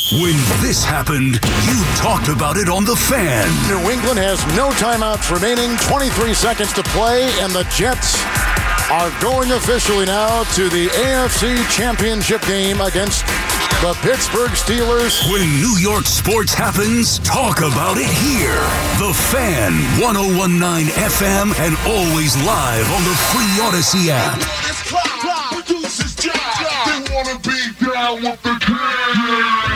When this happened, you talked about it on The Fan. New England has no timeouts remaining, 23 seconds to play, and the Jets are going officially now to the AFC Championship game against the Pittsburgh Steelers. When New York sports happens, talk about it here. The Fan, 101.9 FM, and always live on the free Odyssey app. They want to be down with the king.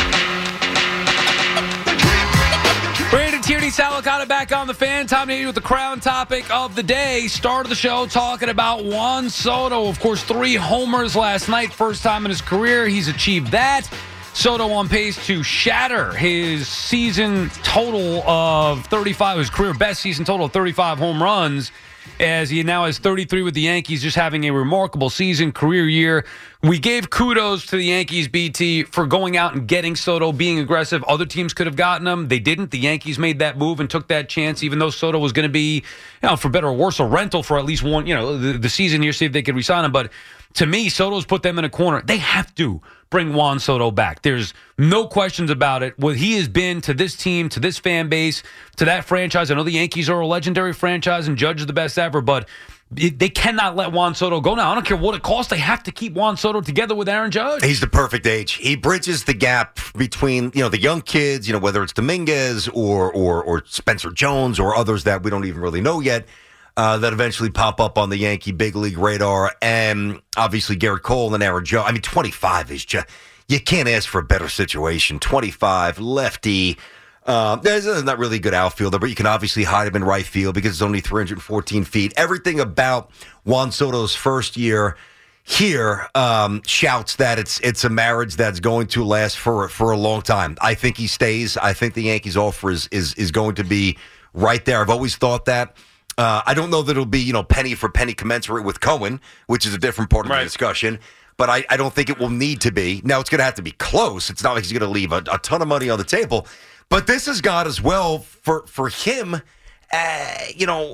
Brandon Tierney, Sal Licata back on The Fan. Tom Nady with the crown topic of the day. Start of the show talking about Juan Soto. Of course, 3 homers last night. First time in his career he's achieved that. Soto on pace to shatter his season total of 35, his career best season total of 35 home runs, as he now has 33 with the Yankees, just having a remarkable season, career year. We gave kudos to the Yankees, BT, for going out and getting Soto, being aggressive. Other teams could have gotten him. They didn't. The Yankees made that move and took that chance, even though Soto was going to be, for better or worse, a rental for at least one, the season here, see if they could re-sign him. But to me, Soto's put them in a corner. They have to bring Juan Soto back. There's no questions about it. What he has been to this team, to this fan base, to that franchise. I know the Yankees are a legendary franchise and Judge is the best ever, but they cannot let Juan Soto go now. I don't care what it costs. They have to keep Juan Soto together with Aaron Judge. He's the perfect age. He bridges the gap between, the young kids, whether it's Dominguez or Spencer Jones or others that we don't even really know yet, that eventually pop up on the Yankee big league radar. And obviously Garrett Cole and Aaron Judge. I mean, 25 is just, you can't ask for a better situation. 25, lefty. There's not really a good outfielder, but you can obviously hide him in right field because it's only 314 feet. Everything about Juan Soto's first year here shouts that it's a marriage that's going to last for a long time. I think he stays. I think the Yankees' offer is going to be right there. I've always thought that. I don't know that it'll be, penny for penny commensurate with Cohen, which is a different part of the discussion. But I don't think it will need to be. Now, it's going to have to be close. It's not like he's going to leave a ton of money on the table. But this has got as well for him, as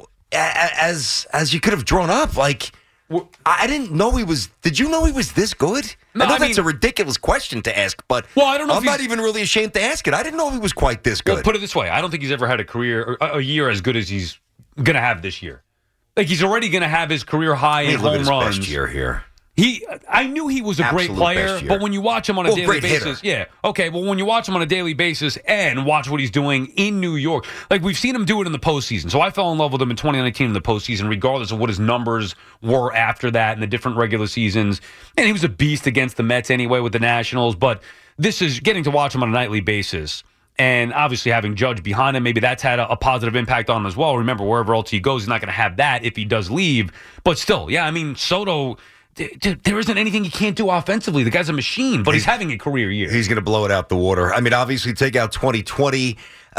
you could have drawn up. Like, I didn't know he was. Did you know he was this good? No, I know that's a ridiculous question to ask, but I don't know. I'm not even really ashamed to ask it. I didn't know he was quite this good. Well, put it this way: I don't think he's ever had a year as good as he's going to have this year. Like, he's already going to have his career high in home runs. Best year here. I knew he was a great player, but when you watch him on a daily basis, when you watch him on a daily basis and watch what he's doing in New York, like we've seen him do it in the postseason. So I fell in love with him in 2019 in the postseason, regardless of what his numbers were after that in the different regular seasons. And he was a beast against the Mets anyway with the Nationals. But this is getting to watch him on a nightly basis. And obviously having Judge behind him, maybe that's had a positive impact on him as well. Remember, wherever else he goes, he's not going to have that if he does leave. But still, Soto, there isn't anything he can't do offensively. The guy's a machine, but he's having a career year. He's going to blow it out the water. I mean, obviously, take out 2020,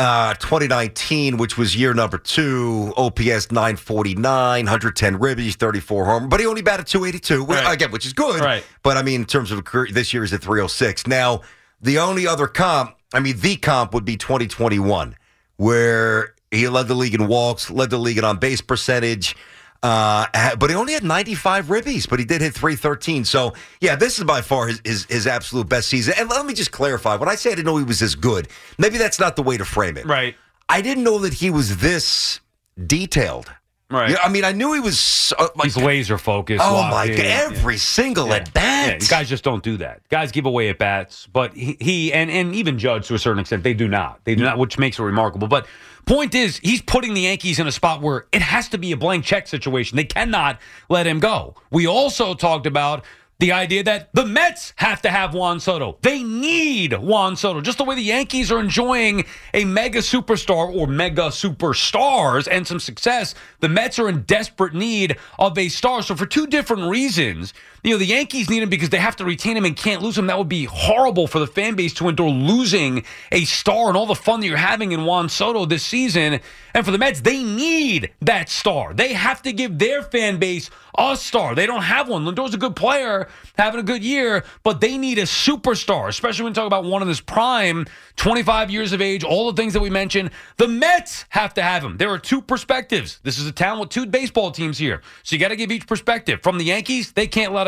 2019, which was year number 2, OPS 949, 110 ribbies, 34 home. But he only batted 282, again, which is good. Right. But, I mean, in terms of a career, this year is at 306. Now, the only other comp, the comp would be 2021, where he led the league in walks, led the league in on-base percentage, but he only had 95 ribbies, but he did hit 313. So, this is by far his absolute best season. And let me just clarify. When I say I didn't know he was this good, maybe that's not the way to frame it. Right. I didn't know that he was this detailed. Right. I knew he was... he's laser focused. Oh, my God. Every single at-bat. Yeah, guys just don't do that. Guys give away at-bats. But he and even Judge, to a certain extent, they do not. They do not, which makes it remarkable. But point is, he's putting the Yankees in a spot where it has to be a blank check situation. They cannot let him go. We also talked about the idea that the Mets have to have Juan Soto. They need Juan Soto. Just the way the Yankees are enjoying a mega superstar or mega superstars and some success, the Mets are in desperate need of a star. So for two different reasons, the Yankees need him because they have to retain him and can't lose him. That would be horrible for the fan base to endure losing a star and all the fun that you're having in Juan Soto this season. And for the Mets, they need that star. They have to give their fan base a star. They don't have one. Lindor's a good player, having a good year, but they need a superstar, especially when we talk about one in his prime, 25 years of age, all the things that we mentioned. The Mets have to have him. There are two perspectives. This is a town with two baseball teams here, so you got to give each perspective. From the Yankees, they can't let him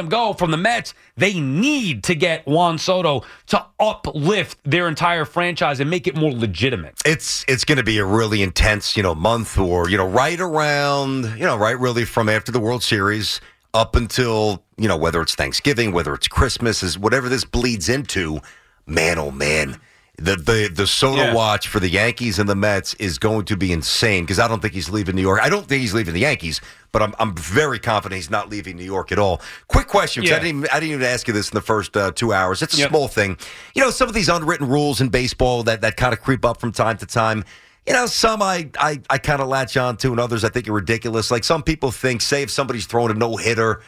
him go from the Mets, they need to get Juan Soto to uplift their entire franchise and make it more legitimate. It's going to be a really intense, month or, right around, right really from after the World Series up until, whether it's Thanksgiving, whether it's Christmas, is whatever this bleeds into, man, oh man. The Soto watch for the Yankees and the Mets is going to be insane because I don't think he's leaving New York. I don't think he's leaving the Yankees, but I'm very confident he's not leaving New York at all. Quick question, because I didn't even ask you this in the first 2 hours. It's a small thing. Some of these unwritten rules in baseball that kind of creep up from time to time. Some I kind of latch on to, and others I think are ridiculous. Like some people think, say if somebody's throwing a no-hitter,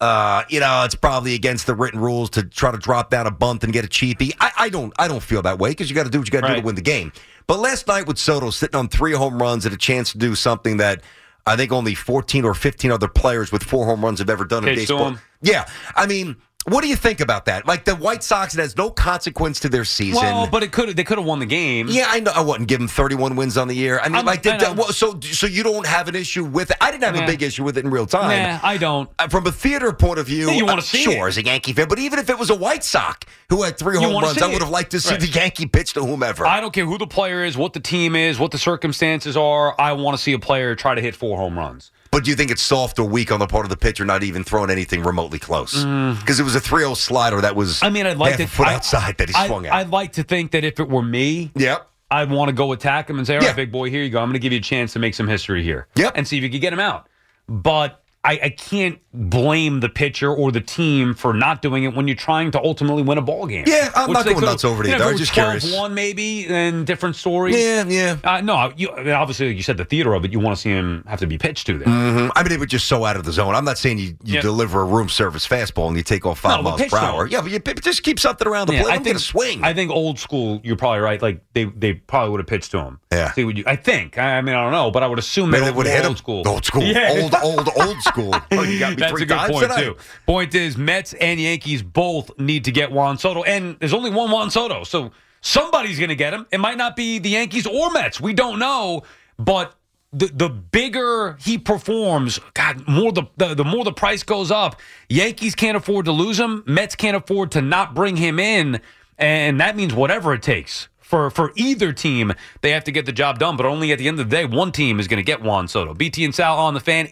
it's probably against the written rules to try to drop down a bunt and get a cheapie. I don't feel that way because you got to do what you got to do to win the game. But last night with Soto sitting on 3 home runs and a chance to do something that I think only 14 or 15 other players with 4 home runs have ever done in baseball. Yeah, I mean, what do you think about that? Like the White Sox, it has no consequence to their season. Well, but they could have won the game. Yeah, I know. I wouldn't give them 31 wins on the year. I mean, so you don't have an issue with it. I didn't have a big issue with it in real time. Nah, I don't. From a theater point of view, you want to see sure, as a Yankee fan, but even if it was a White Sox who had 3 home runs, I would have liked to see the Yankee pitch to whomever. I don't care who the player is, what the team is, what the circumstances are. I want to see a player try to hit 4 home runs. But do you think it's soft or weak on the part of the pitcher not even throwing anything remotely close? Because it was a 3-0 slider that was I'd like half a foot outside that he swung at. I'd like to think that if it were me, I'd want to go attack him and say, all right, big boy, here you go. I'm going to give you a chance to make some history here and see if you can get him out. But I can't blame the pitcher or the team for not doing it when you're trying to ultimately win a ball game. Yeah, I'm not going nuts over it either. I'm just curious. 12-1 maybe, and different story. Yeah. No, obviously, like you said, the theater of it, you want to see him have to be pitched to there. Mm-hmm. I mean, it was just so out of the zone. I'm not saying you deliver a room service fastball and you take off 5 miles per hour. Yeah, but you just keep something around the plate. I'm going to swing. I think old school, you're probably right. Like, they probably would have pitched to him. Yeah. See what I think. I mean, I don't know, but I would assume they would have hit old school. Old school. Yeah. Old school. Oh, you got me That's 3 a good times point, tonight. too. Point is, Mets and Yankees both need to get Juan Soto, and there's only one Juan Soto, so somebody's going to get him. It might not be the Yankees or Mets. We don't know, but the bigger he performs, God, the more the price goes up. Yankees can't afford to lose him. Mets can't afford to not bring him in, and that means whatever it takes. For either team, they have to get the job done, but only at the end of the day, one team is going to get Juan Soto. BT and Sal on the Fan,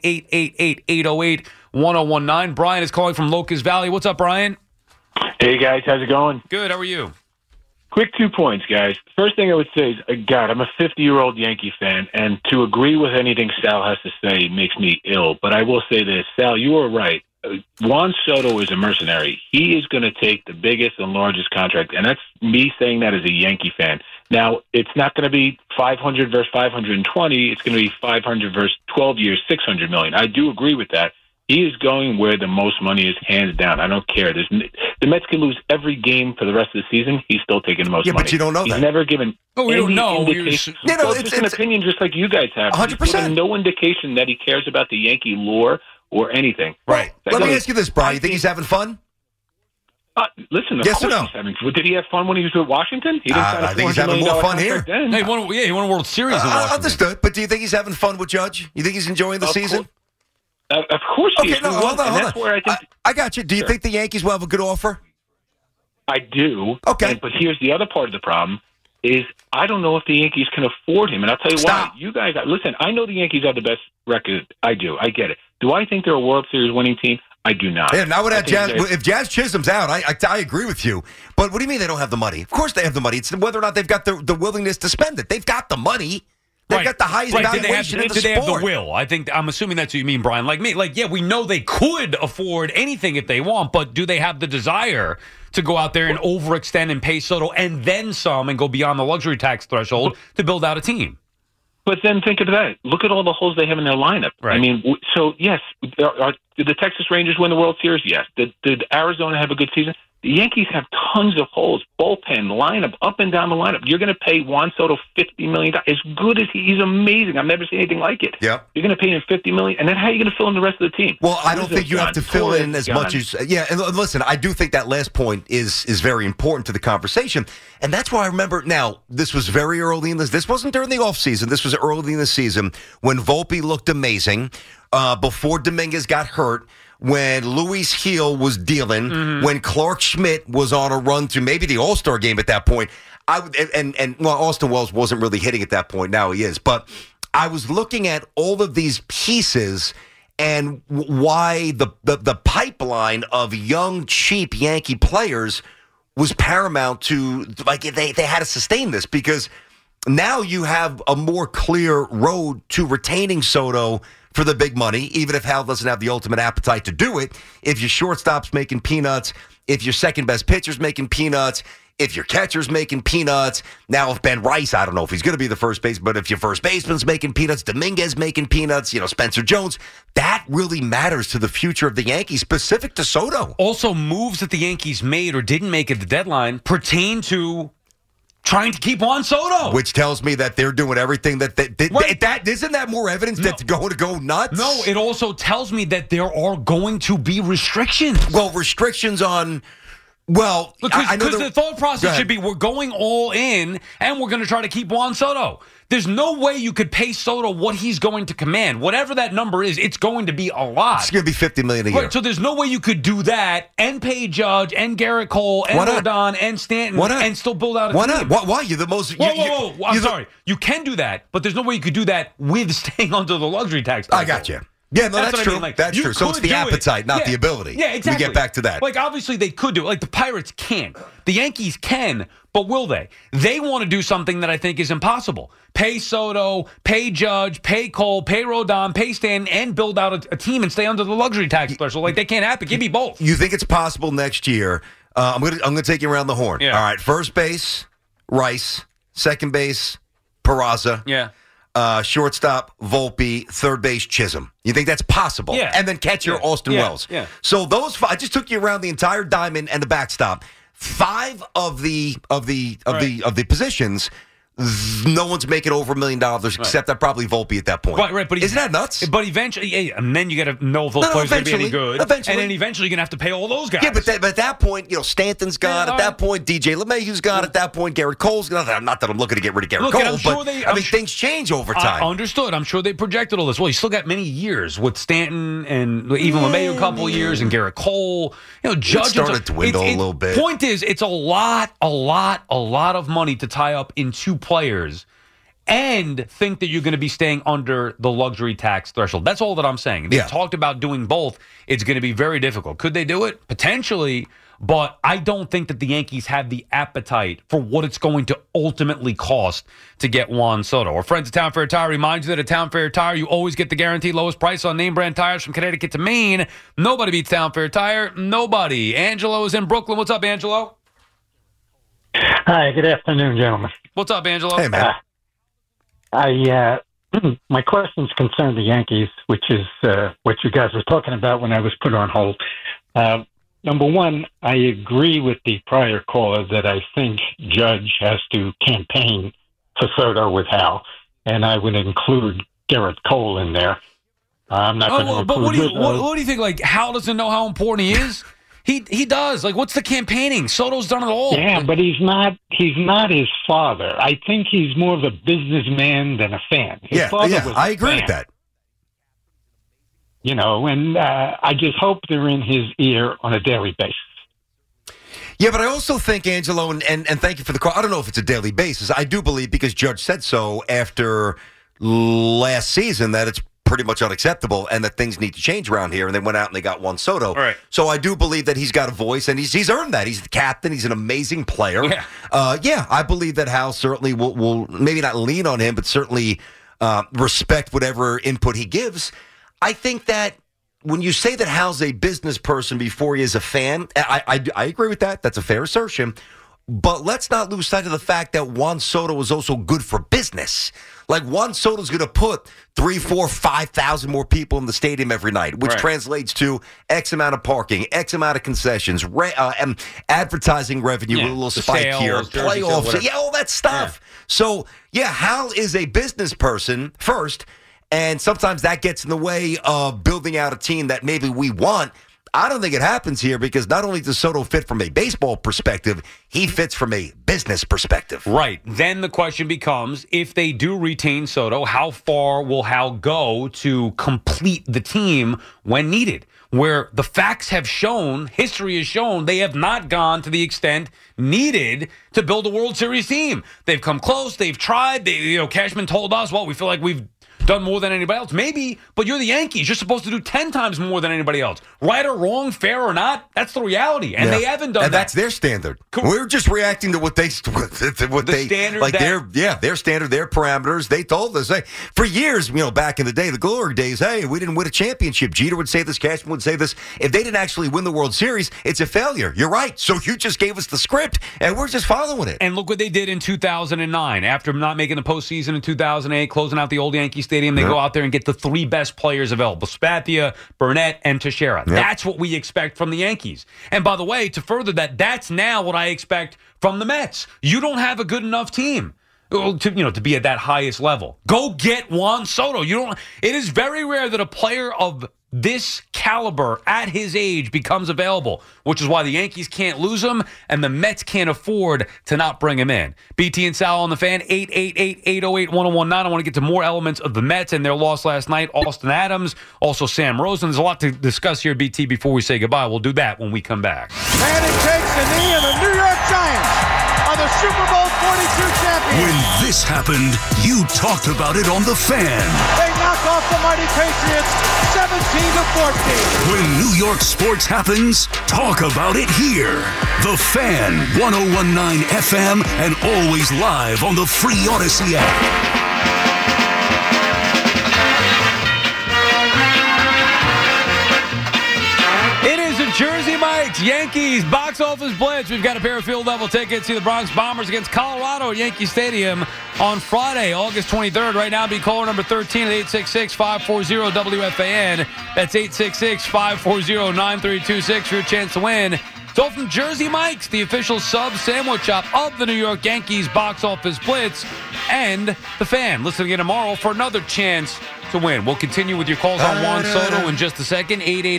888-808-1019. Brian is calling from Locust Valley. What's up, Brian? Hey, guys. How's it going? Good. How are you? Quick 2 points, guys. First thing I would say is, God, I'm a 50-year-old Yankee fan, and to agree with anything Sal has to say makes me ill. But I will say this. Sal, you are right. Juan Soto is a mercenary. He is going to take the biggest and largest contract, and that's me saying that as a Yankee fan. Now, it's not going to be 500 versus 520. It's going to be 500 versus 12 years, $600 million. I do agree with that. He is going where the most money is, hands down. I don't care. The Mets can lose every game for the rest of the season. He's still taking the most money. Yeah, but you don't know that. He's never given we don't know. indication. It's just an opinion just like you guys have. 100%. He's given no indication that he cares about the Yankee lore or anything. Right. Let me ask you this, Brian. You think he's having fun? Listen, yes or no? Did he have fun when he was with Washington? He didn't sign a I think he's having more fun here. Hey, he won a World Series in Washington. Understood. But do you think he's having fun with Judge? You think he's enjoying the season? Of course he is. Okay, no, hold on. That's where I think... I got you. Do you think the Yankees will have a good offer? I do. Okay. But here's the other part of the problem is I don't know if the Yankees can afford him. And I'll tell you why. You guys, listen, I know the Yankees have the best record. I do. I get it. Do I think they're a World Series winning team? I do not. Yeah, now without Jazz, if Jazz Chisholm's out, I agree with you. But what do you mean they don't have the money? Of course they have the money. It's whether or not they've got the willingness to spend it. They've got the money. They've got the highest valuation in the sport. Did they have the will? I'm assuming that's what you mean, Brian. Like me, we know they could afford anything if they want, but do they have the desire to go out there and overextend and pay Soto and then some and go beyond the luxury tax threshold to build out a team? But then think of that. Look at all the holes they have in their lineup. Right. I mean, so, yes, did the Texas Rangers win the World Series? Yes. Did Arizona have a good season? The Yankees have tons of holes, bullpen, lineup, up and down the lineup. You're going to pay Juan Soto $50 million. As good as he's amazing. I've never seen anything like it. Yep. You're going to pay him $50 million, and then how are you going to fill in the rest of the team? Well, I don't think you have to fill in as much as and listen, I do think that last point is very important to the conversation, and that's why I remember. Now, this was very early in this. This wasn't during the offseason. This was early in the season when Volpe looked amazing before Dominguez got hurt. when Luis Heel was dealing, when Clark Schmidt was on a run to maybe the All-Star game at that point. Austin Wells wasn't really hitting at that point. Now he is. But I was looking at all of these pieces and why the pipeline of young, cheap Yankee players was paramount to, like, they had to sustain this, because now you have a more clear road to retaining Soto for the big money, even if Hal doesn't have the ultimate appetite to do it. If your shortstop's making peanuts, if your second best pitcher's making peanuts, if your catcher's making peanuts. Now, if Ben Rice, I don't know if he's going to be the first baseman, but if your first baseman's making peanuts, Dominguez making peanuts, Spencer Jones, that really matters to the future of the Yankees, specific to Soto. Also, moves that the Yankees made or didn't make at the deadline pertain to trying to keep Juan Soto. Which tells me that they're doing everything that isn't that more evidence that's going to go nuts? No, it also tells me that there are going to be restrictions. Well, restrictions on... Well, because the thought process should be we're going all in and we're going to try to keep Juan Soto. There's no way you could pay Soto what he's going to command. Whatever that number is, it's going to be a lot. It's going to be $50 million a year. Right, so there's no way you could do that and pay Judge and Garrett Cole and Rodon and Stanton and still build out a team. Why? You're the most... Whoa. I'm sorry. You can do that, but there's no way you could do that with staying under the luxury tax. I got you. Yeah, no, that's true. I mean. That's true. So it's the appetite, not the ability. Yeah, exactly. We get back to that. Like, obviously, they could do it. Like, the Pirates can. The Yankees can, but will they? They want to do something that I think is impossible. Pay Soto, pay Judge, pay Cole, pay Rodon, pay Stanton, and build out a team and stay under the luxury tax threshold. Like, they can't happen. Give me both. You think it's possible next year? I'm gonna take you around the horn. Yeah. All right, first base, Rice. Second base, Peraza. Yeah. Shortstop, Volpe. Third base, Chisholm. You think that's possible? Yeah. And then catcher, Austin Wells. Yeah. So those five, I just took you around the entire diamond and the backstop. 5 of the positions, no one's making over $1 million except that probably Volpe at that point. Right. But isn't that nuts? But eventually, and then you got to know if those players are going to be any good. Eventually. And then eventually you're going to have to pay all those guys. Yeah, but at that point, Stanton's gone. At that point, DJ LeMahieu's gone. At that point, Garrett Cole's gone. Not that I'm looking to get rid of Garrett Cole, but things change over time. Understood. I'm sure they projected all this. Well, you still got many years with Stanton and even LeMahieu a couple of years and Garrett Cole. Judge. It started to dwindle a little bit. Point is, it's a lot of money to tie up in 2 players and think that you're going to be staying under the luxury tax threshold. That's all that I'm saying. They talked about doing both. It's going to be very difficult. Could they do it? Potentially, but I don't think that the Yankees have the appetite for what it's going to ultimately cost to get Juan Soto. Our friends at Town Fair Tire remind you that at Town Fair Tire, you always get the guaranteed lowest price on name brand tires from Connecticut to Maine. Nobody beats Town Fair Tire. Nobody. Angelo is in Brooklyn. What's up, Angelo? Hi, good afternoon, gentlemen. What's up, Angelo? Hey, man. My questions concern the Yankees, which is what you guys were talking about when I was put on hold. Number one, I agree with the prior caller that I think Judge has to campaign for Soto with Hal, and I would include Garrett Cole in there. I'm not going to include... But what do you think? Like, Hal doesn't know how important he is? He does. Like, what's the campaigning? Soto's done it all. Yeah, but he's not his father. I think he's more of a businessman than a fan. I agree with that. And I just hope they're in his ear on a daily basis. Yeah, but I also think, Angelo, and thank you for the call. I don't know if it's a daily basis. I do believe, because Judge said so after last season, that it's pretty much unacceptable and that things need to change around here, and they went out and they got Juan Soto. All right. So I do believe that he's got a voice, and he's earned that. He's the captain. He's an amazing player. Yeah. I believe that Hal certainly will maybe not lean on him, but certainly respect whatever input he gives. I think that when you say that Hal's a business person before he is a fan, I agree with that. That's a fair assertion. But let's not lose sight of the fact that Juan Soto is also good for business. Like, Juan Soto's going to put 3,000, 4,000, 5,000 more people in the stadium every night, which translates to X amount of parking, X amount of concessions, and advertising revenue with a little spike sales, here, playoffs, all that stuff. Yeah. So, Hal is a business person first, and sometimes that gets in the way of building out a team that maybe we want. I don't think it happens here because not only does Soto fit from a baseball perspective, he fits from a business perspective. Right. Then the question becomes, if they do retain Soto, how far will Hal go to complete the team when needed? Where the facts have shown, history has shown, they have not gone to the extent needed to build a World Series team. They've come close. They've tried. Cashman told us, well, we feel like we've done more than anybody else. Maybe, but you're the Yankees. You're supposed to do 10 times more than anybody else. Right or wrong, fair or not, that's the reality. And they haven't done that. That's their standard. We're just reacting to what they standard like their standard, their parameters. They told us, hey, for years, back in the day, the glory days, hey, we didn't win a championship. Jeter would say this, Cashman would say this. If they didn't actually win the World Series, it's a failure. You're right. So you just gave us the script, and we're just following it. And look what they did in 2009. After not making the postseason in 2008, closing out the old Yankee Stadium, they go out there and get the three best players available, Sabathia, Burnett, and Teixeira. That's what we expect from the Yankees. And by the way, to further that, that's now what I expect from the Mets. You don't have a good enough team to be at that highest level. Go get Juan Soto. It is very rare that a player of this caliber at his age becomes available, which is why the Yankees can't lose him and the Mets can't afford to not bring him in. BT and Sal on the Fan, 888-808-1019. I want to get to more elements of the Mets and their loss last night. Austin Adams, also Sam Rosen. There's a lot to discuss here, BT, before we say goodbye. We'll do that when we come back. Manning takes the knee, and the New York Giants are the Super Bowl 42 champions. When this happened, you talked about it on The Fan. They knock off the mighty Patriots 17-14. When New York sports happens, talk about it here. The Fan, 101.9 FM, and always live on the free Odyssey app. Jersey Mike's Yankees box office blitz. We've got a pair of field level tickets. See the Bronx Bombers against Colorado at Yankee Stadium on Friday, August 23rd. Right now, be caller number 13 at 866-540-WFAN. That's 866-540-9326 for your chance to win. It's all from Jersey Mike's, the official sub sandwich shop of the New York Yankees box office blitz, and the Fan. Listen again tomorrow for another chance to win. We'll continue with your calls on Juan Soto in just a second.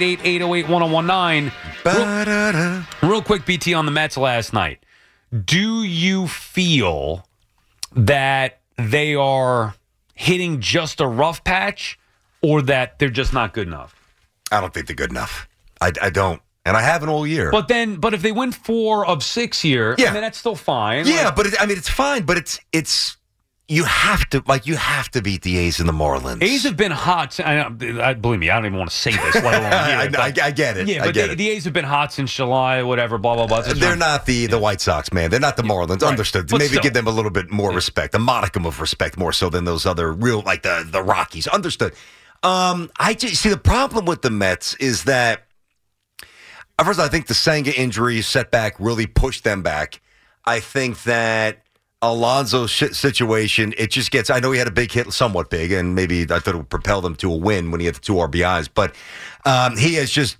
888-808-1019. Real quick, BT, on the Mets last night. Do you feel that they are hitting just a rough patch or that they're just not good enough? I don't think they're good enough. I don't. And I haven't all year. But if they win 4 of 6 here, I mean, that's still fine. Yeah, but it's fine. But it's you have to beat the A's and the Marlins. A's have been hot. Believe me, I don't even want to say this, let alone hear it. I get it. Yeah, but the A's have been hot since July, whatever, blah, blah, blah. They're not the White Sox, man. They're not the Marlins. Right. Understood. But maybe give them a little bit more respect, a modicum of respect more so than those other real, like the Rockies. Understood. I just see the problem with the Mets is that, first, I think the Senga injury setback really pushed them back. I think that Alonso's situation, it just gets, I know he had a big hit, somewhat big, and maybe I thought it would propel them to a win when he had the 2 RBIs, but he's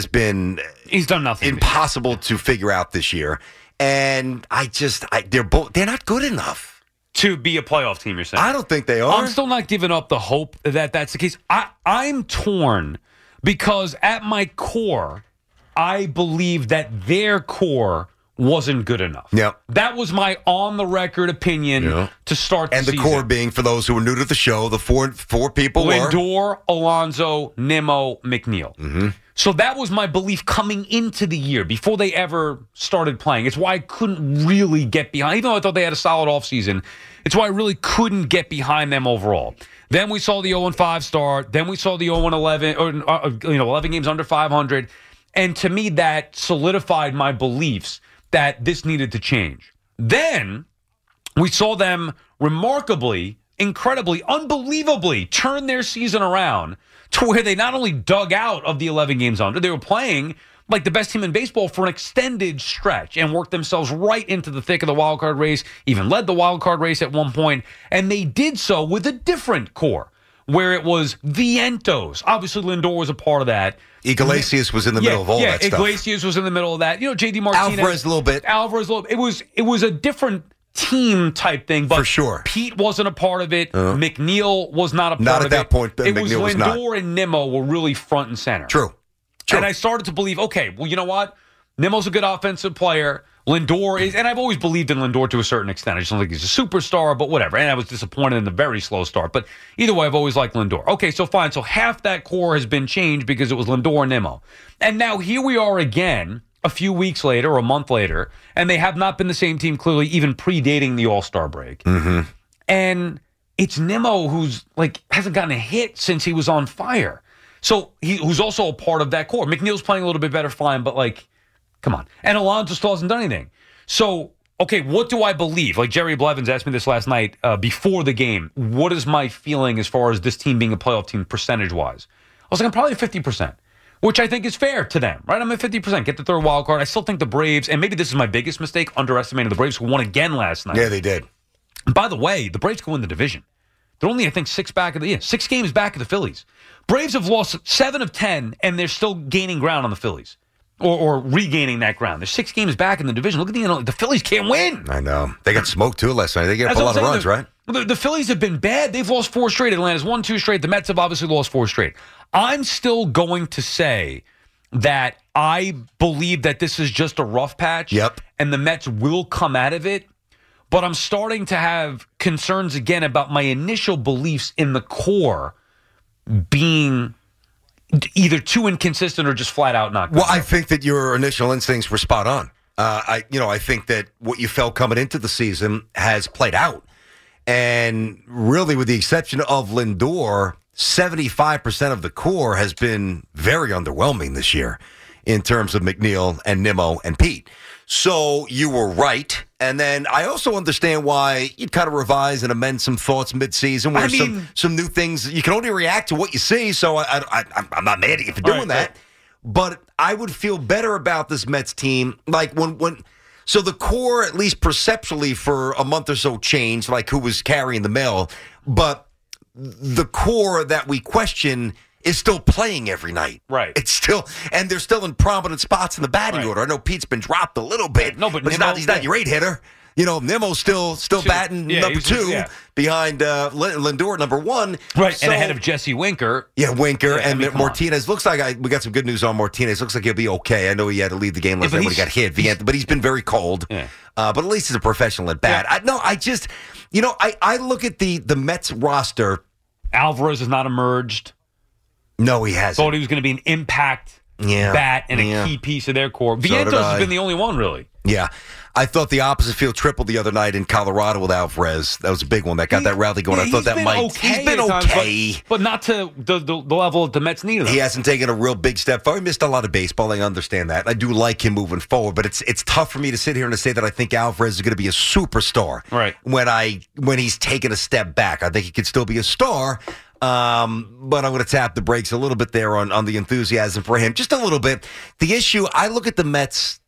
done nothing. Impossible to figure out this year. And they're not good enough to be a playoff team, you're saying? I don't think they are. I'm still not giving up the hope that that's the case. I'm torn because at my core, I believe that their core wasn't good enough. Yeah. That was my on-the-record opinion to start the season. And the core being, for those who are new to the show, the four people were Lindor, Alonso, Nimmo, McNeil. Mm-hmm. So that was my belief coming into the year before they ever started playing. It's why I couldn't really get behind, even though I thought they had a solid offseason, it's why I really couldn't get behind them overall. Then we saw the 0-5 start. Then we saw the 0-11, or 11 games under 500. And to me, that solidified my beliefs that this needed to change. Then we saw them remarkably, incredibly, unbelievably turn their season around to where they not only dug out of the 11 games under, they were playing like the best team in baseball for an extended stretch and worked themselves right into the thick of the wild card race, even led the wild card race at one point, and they did so with a different core, where it was Vientos. Obviously, Lindor was a part of that. Iglesias was in the middle of all that stuff. Iglesias was in the middle of that. J.D. Martinez. Alvarez a little bit. It was a different team type thing, but for sure. Pete wasn't a part of it. McNeil was not a part of it. Not at that point. It McNeil was Lindor and Nimmo were really front and center. True. And I started to believe, okay, well, you know what? Nimmo's a good offensive player. Lindor is, and I've always believed in Lindor to a certain extent. I just don't think he's a superstar, but whatever. And I was disappointed in the very slow start. But either way, I've always liked Lindor. Okay, so fine. So half that core has been changed because it was Lindor and Nimmo. And now here we are again, a few weeks later or a month later, and they have not been the same team clearly, even predating the All-Star break. Mm-hmm. And it's Nimmo who's hasn't gotten a hit since he was on fire. So who's also a part of that core. McNeil's playing a little bit better, fine, but come on. And Alonso still hasn't done anything. So, okay, what do I believe? Jerry Blevins asked me this last night before the game. What is my feeling as far as this team being a playoff team percentage-wise? I was like, I'm probably at 50%, which I think is fair to them, right? I'm at 50%. Get the third wild card. I still think the Braves, and maybe this is my biggest mistake, underestimating the Braves, who won again last night. Yeah, they did. And by the way, the Braves can win the division. They're only, I think, 6 games back of the Phillies. Braves have lost 7 of 10, and they're still gaining ground on the Phillies. Or regaining that ground. They're 6 games back in the division. Look at the Phillies can't win. I know. They got smoked, too, last night. They gave up a lot of runs, right? The Phillies have been bad. They've lost 4 straight. Atlanta's won 2 straight. The Mets have obviously lost 4 straight. I'm still going to say that I believe that this is just a rough patch. Yep. And the Mets will come out of it. But I'm starting to have concerns again about my initial beliefs in the core being either too inconsistent or just flat out not good. Well, I think that your initial instincts were spot on. I think that what you felt coming into the season has played out. And really, with the exception of Lindor, 75% of the core has been very underwhelming this year in terms of McNeil and Nimmo and Pete. So you were right. And then I also understand why you'd kind of revise and amend some thoughts mid-season where some new things. You can only react to what you see, so I'm not mad at you for doing that. But I would feel better about this Mets team. So the core, at least perceptually for a month or so, changed, who was carrying the mail. But the core that we question is still playing every night. Right. It's still, and they're still in prominent spots in the batting order. I know Pete's been dropped a little bit. No, but he's not your 8-hitter. Nimmo's still batting number 2 behind Lindor, number 1. Right, so, and ahead of Jesse Winker. Yeah, Winker and Martinez. Looks like we got some good news on Martinez. Looks like he'll be okay. I know he had to leave the game last night when he got hit. But he's been very cold. Yeah. But at least he's a professional at bat. Yeah. I look at the Mets roster. Alvarez has not emerged. No, he hasn't. Thought he was going to be an impact bat and a key piece of their core. Vientos has been the only one, really. Yeah. I thought the opposite field tripled the other night in Colorado with Alvarez. That was a big one. That got that rally going. I thought that might. He's been okay. But not to the level that the Mets needed him. He hasn't taken a real big step forward. He missed a lot of baseball. I understand that. I do like him moving forward, but it's tough for me to sit here and to say that I think Alvarez is going to be a superstar. Right. When he's taken a step back. I think he could still be a star. But I'm going to tap the brakes a little bit there on the enthusiasm for him. Just a little bit. The issue, I look at the Mets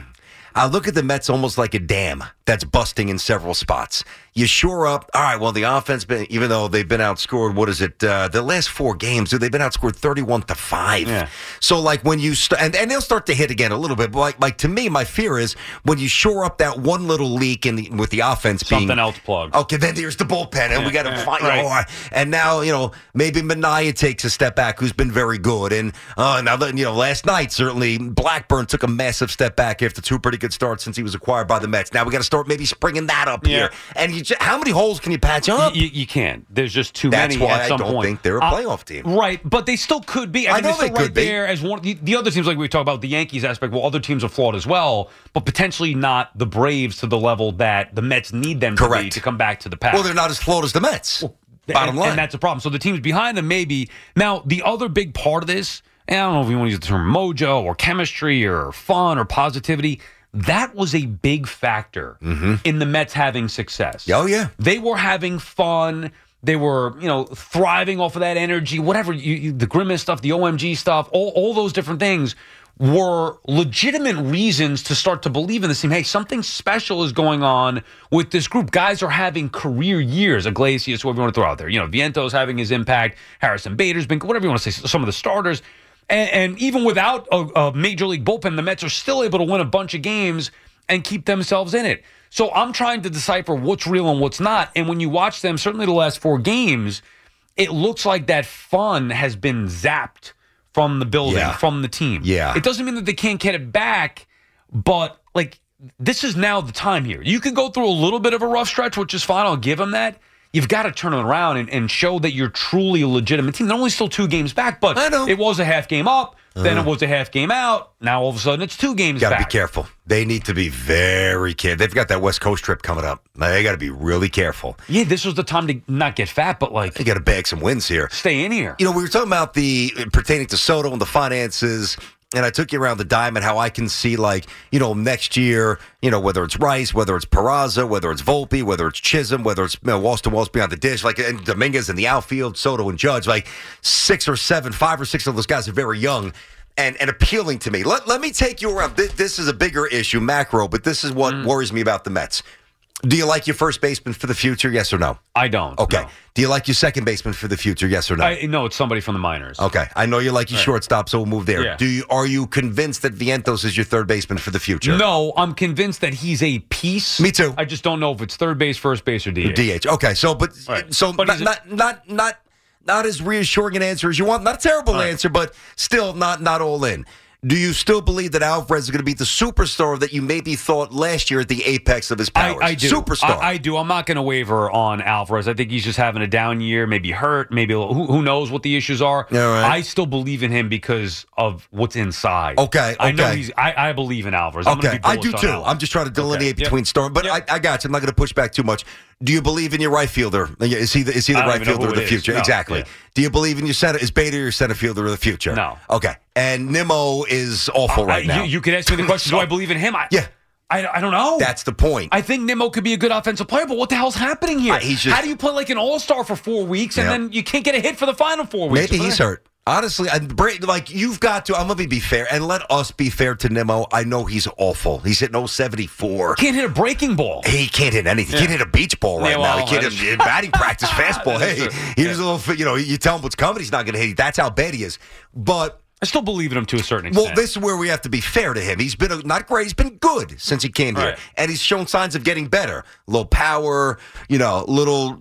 almost like a dam that's busting in several spots. You shore up. All right, well, the offense, even though they've been outscored, the last 4 games, they've been outscored 31-5. Yeah. So, when you and they'll start to hit again a little bit. But, to me, my fear is when you shore up that one little leak with the offense something else plugged. Okay, then there's the bullpen, and we got to find. Right. And now, maybe Minaya takes a step back, who's been very good. And now, last night, certainly, Blackburn took a massive step back after 2 pretty good starts since he was acquired by the Mets. Now we got to start maybe springing that up here. And how many holes can you patch up? You can't. There's just too many at some point. That's why I don't think they're a playoff team. Right, but they still could be. I know they could be. There as one. The other teams, like we talk about the Yankees aspect, well, other teams are flawed as well, but potentially not the Braves to the level that the Mets need them to be to come back to the pack. Well, they're not as flawed as the Mets. Bottom line. And that's a problem. So the teams behind them maybe. Now, the other big part of this, and I don't know if you want to use the term mojo or chemistry or fun or positivity, that was a big factor in the Mets having success. Oh, yeah. They were having fun. They were, thriving off of that energy, whatever, the Grimace stuff, the OMG stuff, all those different things were legitimate reasons to start to believe in this team. Hey, something special is going on with this group. Guys are having career years. Iglesias, whoever you want to throw out there. Vientos having his impact. Harrison Bader's been, whatever you want to say, some of the starters. And even without a major league bullpen, the Mets are still able to win a bunch of games and keep themselves in it. So I'm trying to decipher what's real and what's not. And when you watch them, certainly the last 4 games, it looks like that fun has been zapped from the building, Yeah. from the team. Yeah. It doesn't mean that they can't get it back, but like this is now the time here. You can go through a little bit of a rough stretch, which is fine. I'll give them that. You've got to turn it around and show that you're truly a legitimate team. They're only still 2 games back, but I know. it was a half game up. Then it was a half game out. Now all of a sudden it's 2 games back. Got to be careful. They need to be very careful. They've got that West Coast trip coming up. They got to be really careful. Yeah, this was the time to not get fat, but like They got to bag some wins here. stay in here. You know, we were talking about pertaining to Soto and the finances, and I took you around the diamond, how I can see, like, you know, next year, you know, whether it's Rice, whether it's Peraza, whether it's Volpe, whether it's Chisholm, whether it's Walston Walls beyond the dish, like, and Dominguez in the outfield, Soto and Judge, like 5 or 6 of those guys are very young and appealing to me. Let me take you around. This is a bigger issue, macro, but this is what worries me about the Mets. Do you like your first baseman for the future, yes or no? I don't. Okay. No. Do you like your second baseman for the future, yes or no? No, it's somebody from the minors. Okay, I know you like your shortstop, so we'll move there. Yeah. Are you convinced that Vientos is your third baseman for the future? No, I'm convinced that he's a piece. Me too. I just don't know if it's third base, first base, or DH. DH. Okay, so Right. so But he's not as reassuring an answer as you want. Not a terrible Right. answer, but still not all in. Do you still believe that Alvarez is going to be the superstar that you maybe thought last year at the apex of his powers? I do. Superstar. I do. I'm not going to waver on Alvarez. I think he's just having a down year, maybe hurt, maybe who knows what the issues are. All right. I still believe in him because of what's inside. Okay, I know okay. I believe in Alvarez. I'm gonna Okay, be I bullish do on too. Alvarez. I'm just trying to delineate Okay. between storm, but Yep. I got you. I'm not going to push back too much. Do you believe in your right fielder? Is he the I don't right even know fielder who of the it is. future? No. Exactly. Yeah. Do you believe in your center? Is Bader your center fielder of the future? No. Okay. And Nimmo is awful right now. You could ask me the question, do I believe in him? Yeah. I don't know. That's the point. I think Nimmo could be a good offensive player, but what the hell's happening here? He's just- How do you play like an all-star for 4 weeks and Yep. then you can't get a hit for the final 4 weeks? Maybe he's hurt. Honestly, like you've got to. I'm gonna be fair, and let us be fair to Nimmo. I know he's awful. He's hitting 074. Can't hit a breaking ball. He can't hit anything. He can't hit a beach ball right Yeah, now. well, He can't hit batting practice fastball. That is Hey, true. here's a little. You tell him what's coming. He's not gonna hit. That's how bad he is. But I still believe in him to a certain extent. well, this is where we have to be fair to him. He's been not great. He's been good since he came here, Right. and he's shown signs of getting better. Low power, little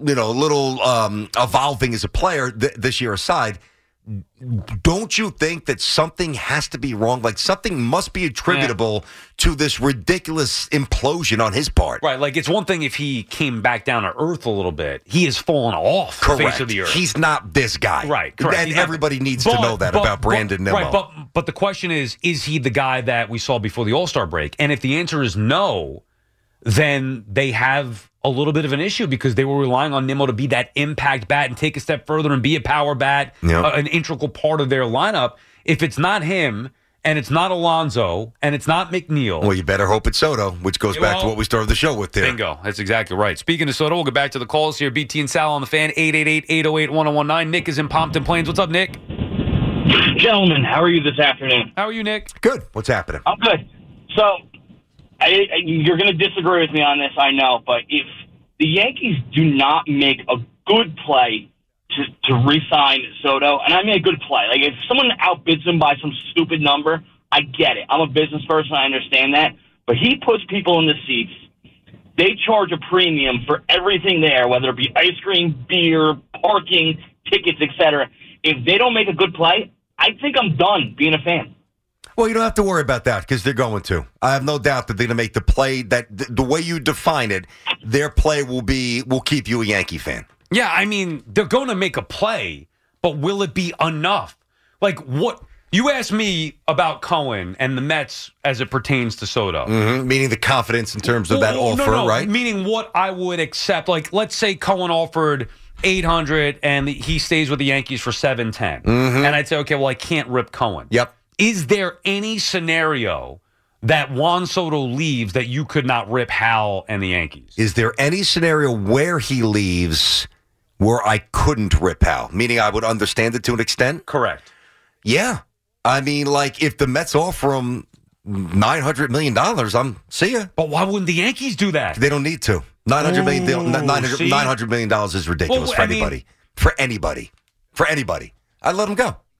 evolving as a player. This year aside, don't you think that something has to be wrong? Like something must be attributable to this ridiculous implosion on his part. Right, like it's one thing if he came back down to earth a little bit. He has fallen off the face of the earth. He's not this guy. Right, correct. And He's not- everybody needs to know that about Brandon Nimmo. Right, but the question is he the guy that we saw before the All-Star break? And if the answer is no, then they have a little bit of an issue because they were relying on Nimmo to be that impact bat and take a step further and be a power bat, Yep. an integral part of their lineup. If it's not him and it's not Alonso and it's not McNeil. Well, you better hope it's Soto, which goes back to what we started the show with there. Bingo. That's exactly right. Speaking of Soto, we'll get back to the calls here. BT and Sal on the Fan, 888-808-1019. Nick is in Pompton Plains. What's up, Nick? Gentlemen, how are you this afternoon? How are you, Nick? Good. What's happening? I'm good. So, you're going to disagree with me on this, I know, but if the Yankees do not make a good play to re-sign Soto, and I mean a good play, like if someone outbids him by some stupid number, I get it. I'm a business person, I understand that, but he puts people in the seats. They charge a premium for everything there, whether it be ice cream, beer, parking, tickets, etc. If they don't make a good play, I think I'm done being a fan. Well, you don't have to worry about that because they're going to. I have no doubt that they're going to make the play that the way you define it, their play will keep you a Yankee fan. Yeah, I mean, they're going to make a play, but will it be enough? Like, what? You asked me about Cohen and the Mets as it pertains to Soto. Mm-hmm. Meaning the confidence in terms of that offer, no, right? Meaning what I would accept. Like, let's say Cohen offered $800 and he stays with the Yankees for $710. Mm-hmm. And I'd say, okay, well, I can't rip Cohen. Yep. Is there any scenario that Juan Soto leaves that you could not rip Hal and the Yankees? Is there any scenario where he leaves where I couldn't rip Hal? Meaning I would understand it to an extent? Correct. Yeah. I mean, like, if the Mets offer him $900 million, see ya. But why wouldn't the Yankees do that? They don't need to. $900 million, see? $900 million is ridiculous Well, for I mean- anybody. For anybody. I'd let him go.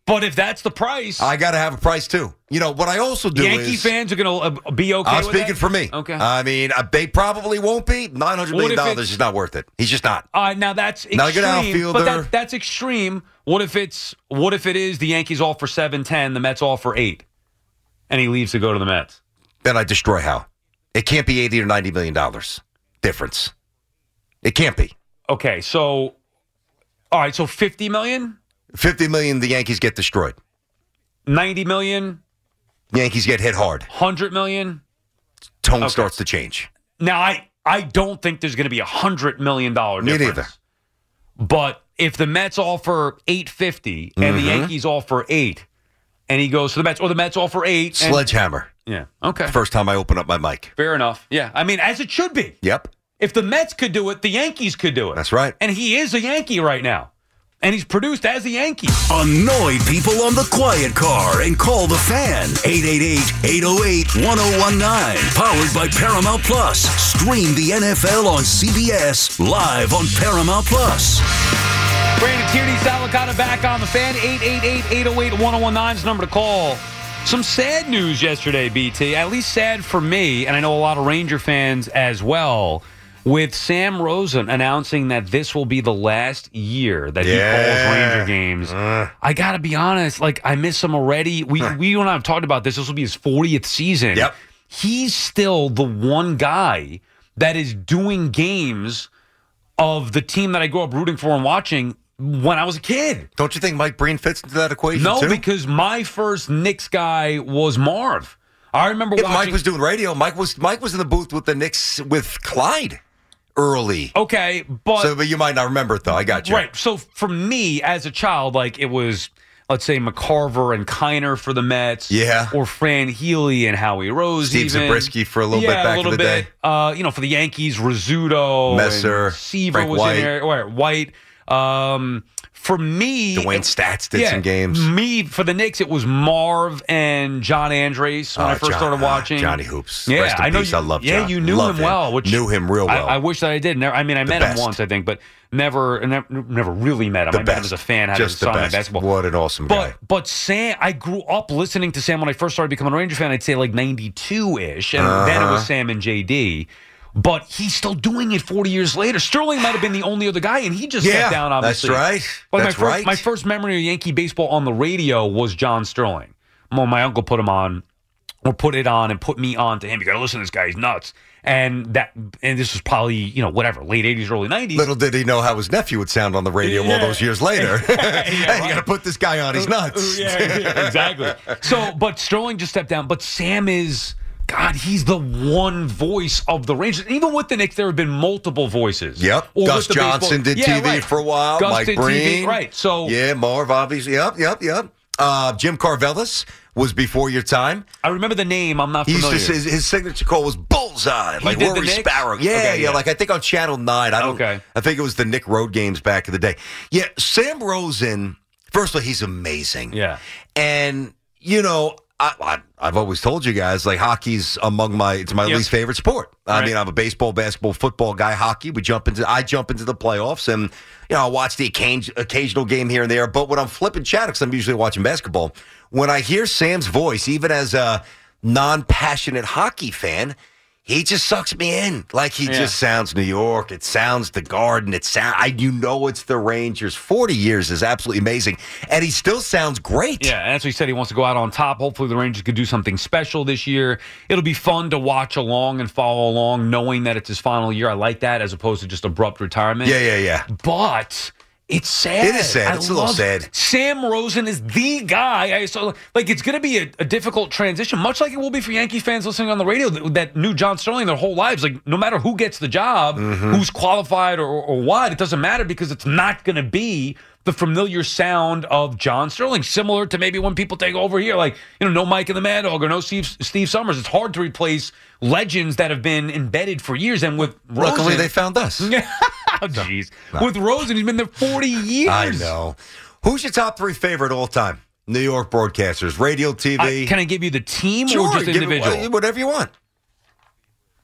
But if that's the price, I got to have a price too. You know what I also do Yankee is fans are going to be okay. I'm with speaking that? for me. Okay. I mean, they probably won't be. $900 million is not worth it. He's just not. Now that's extreme. Not a good outfielder. But that's extreme. What if it is the Yankees all for 7-10, the Mets all for 8, and he leaves to go to the Mets? Then I destroy Hal. It can't be $80 or $90 million difference. It can't be. Okay, so all right, so $50 million. $50 million, the Yankees get destroyed. $90 million. Yankees get hit hard. $100 million. Tone starts to change. Now, I don't think there's going to be $100 million difference. Me neither. But if the Mets offer $850 and the Yankees offer 8, and he goes to the Mets, or the Mets offer 8. Sledgehammer. Yeah. Okay. First time I open up my mic. Fair enough. Yeah. I mean, as it should be. Yep. If the Mets could do it, the Yankees could do it. That's right. And he is a Yankee right now. And he's produced as a Yankee. Annoy people on the quiet car and call the fan. 888-808-1019. Powered by Paramount Plus. Stream the NFL on CBS live on Paramount Plus. Brandon Tierney, Salicata back on the fan. 888-808-1019 is the number to call. Some sad news yesterday, BT. At least sad for me, and I know a lot of Ranger fans as well, with Sam Rosen announcing that this will be the last year that he calls Ranger games. I got to be honest, I miss him already. We you and I have talked about this. This will be his 40th season. Yep. He's still the one guy that is doing games of the team that I grew up rooting for and watching when I was a kid. Don't you think Mike Breen fits into that equation, No, too? because my first Knicks guy was Marv. I remember watching. Mike was doing radio. Mike was in the booth with the Knicks with Clyde early. Okay, but you might not remember it, though. I got you. Right. So for me, as a child, it was, let's say, McCarver and Kiner for the Mets. Yeah. Or Fran Healy and Howie Rose. Steve Zabriskie for a little bit back in the day. For the Yankees, Rizzuto. Messer. And Seaver Frank was White. in there. White. For me, Dwayne Statz did some games. For the Knicks, it was Marv and John Andres when I first started watching. Johnny Hoops. Yeah, Rest in I know peace. I love John. Yeah, you knew him well. Which knew him real well. I wish that I did. I met best. him once, I think, but never really met him. I met him as a fan. Had Just his son the in best. basketball. What an awesome guy. But Sam, I grew up listening to Sam when I first started becoming a Ranger fan. I'd say 92-ish, and then it was Sam and JD. But he's still doing it 40 years later. Sterling might have been the only other guy, and he just stepped down, obviously. That's right. My first memory of Yankee baseball on the radio was John Sterling. Well, my uncle put it on and put me on to him. You got to listen to this guy. He's nuts. And this was probably, late 80s, early 90s. Little did he know how his nephew would sound on the radio all those years later. Hey, you got to put this guy on. He's nuts. Yeah, exactly. But Sterling just stepped down. But Sam is... God, he's the one voice of the Rangers. Even with the Knicks, there have been multiple voices. Yep. Gus Johnson did TV for a while. Gus Mike did Breen. TV, right. So Marv, obviously. Yep. Jim Carvelis was before your time. I remember the name. I'm not familiar. His signature call was Bullseye. He did Rory the Knicks? Sparrow. Yeah. I think on Channel 9. I think it was the Nick Road games back in the day. Yeah, Sam Rosen, first of all, he's amazing. Yeah. And, I've always told you guys, hockey's among my least favorite sport. I mean, I'm a baseball, basketball, football guy. Hockey, I jump into the playoffs, and I'll watch the occasional game here and there. But when I'm flipping channel, because I'm usually watching basketball, when I hear Sam's voice, even as a non-passionate hockey fan, he just sucks me in. He just sounds New York. It sounds the Garden. It's the Rangers. 40 years is absolutely amazing. And he still sounds great. Yeah, and that's what he said. He wants to go out on top. Hopefully the Rangers could do something special this year. It'll be fun to watch along and follow along, knowing that it's his final year. I like that as opposed to just abrupt retirement. Yeah. But... it's sad. It is sad. It's a little sad. Sam Rosen is the guy. It's going to be a difficult transition, much like it will be for Yankee fans listening on the radio that knew John Sterling their whole lives. No matter who gets the job, who's qualified or what, it doesn't matter because it's not going to be the familiar sound of John Sterling, similar to maybe when people take over here, no Mike and the Mad Dog or no Steve Summers. It's hard to replace legends that have been embedded for years. And with Rosen, luckily they found us. Oh, jeez. No. With Rosen, he's been there 40 years. I know. Who's your top 3 favorite all time? New York broadcasters, radio, TV. Can I give you the team or just individual? Whatever you want.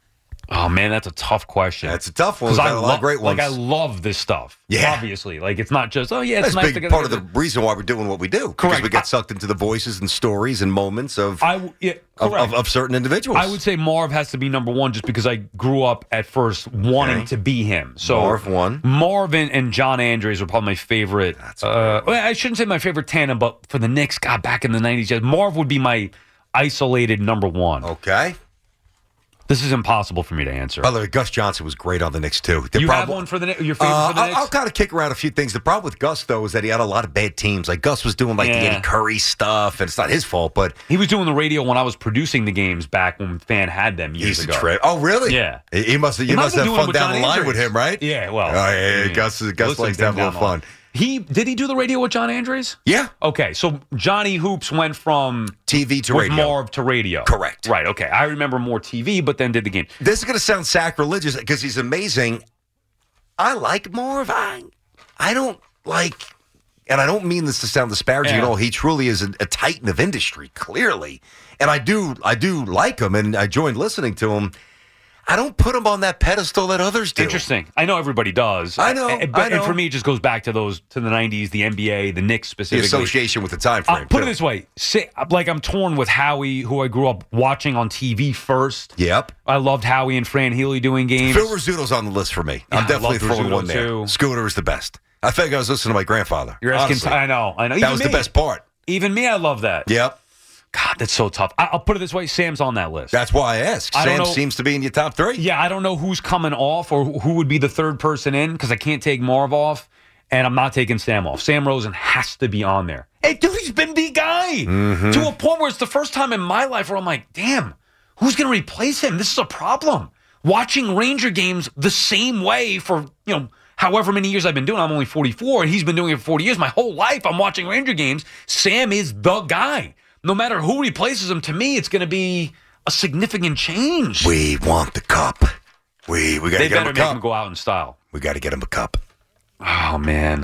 Oh, man, that's a tough question. That's a tough one. We've had a lot of great ones. Like, I love this stuff. Yeah. Obviously. Like, it's not just, it's That's nice a big to part of the reason why we're doing what we do. Because Correct. we get sucked into the voices and stories and moments of certain individuals. I would say Marv has to be number one just because I grew up at first wanting to be him. So Marv one. Marv and John Andres were probably my favorite. I shouldn't say my favorite tandem, but for the Knicks, God, back in the 90s, Marv would be my isolated number one. Okay. This is impossible for me to answer. By the way, Gus Johnson was great on the Knicks, too. You have one for your favorite for the Knicks? I'll kind of kick around a few things. The problem with Gus, though, is that he had a lot of bad teams. Like, Gus was doing, the Eddie Curry stuff, and it's not his fault, but... He was doing the radio when I was producing the games back when Fan had them years ago. Oh, really? Yeah. You must have fun down the line with him, right? Yeah, well... Gus likes to have a little fun. Did he do the radio with John Andres? Yeah. Okay, so Johnny Hoops went from TV to radio. Marv to radio. Correct. Right, okay. I remember more TV, but then did the game. This is going to sound sacrilegious because he's amazing. I like Marv. I don't like, and I don't mean this to sound disparaging at all. He truly is a titan of industry, clearly. And I do like him, and I joined listening to him. I don't put him on that pedestal that others do. Interesting. I know everybody does. I know. And for me, it just goes back to the 90s, the NBA, the Knicks specifically. The association with the time frame. Put it this way. I'm torn with Howie, who I grew up watching on TV first. Yep. I loved Howie and Fran Healy doing games. Phil Rizzuto's on the list for me. I'm definitely throwing one there. Too. Scooter is the best. I think I was listening to my grandfather. You're asking. I know. That was the best part. Even me, I love that. Yep. God, that's so tough. I'll put it this way. Sam's on that list. That's why I asked. Sam seems to be in your top three. Yeah, I don't know who's coming off or who would be the third person in because I can't take Marv off, and I'm not taking Sam off. Sam Rosen has to be on there. Hey, dude, he's been the guy to a point where it's the first time in my life where I'm like, damn, who's going to replace him? This is a problem. Watching Ranger games the same way for, however many years I've been doing. I'm only 44, and he's been doing it for 40 years. My whole life I'm watching Ranger games. Sam is the guy. No matter who replaces him, to me, it's going to be a significant change. We want the cup. We got to get him a cup. They better make him go out in style. We got to get him a cup. Oh, man.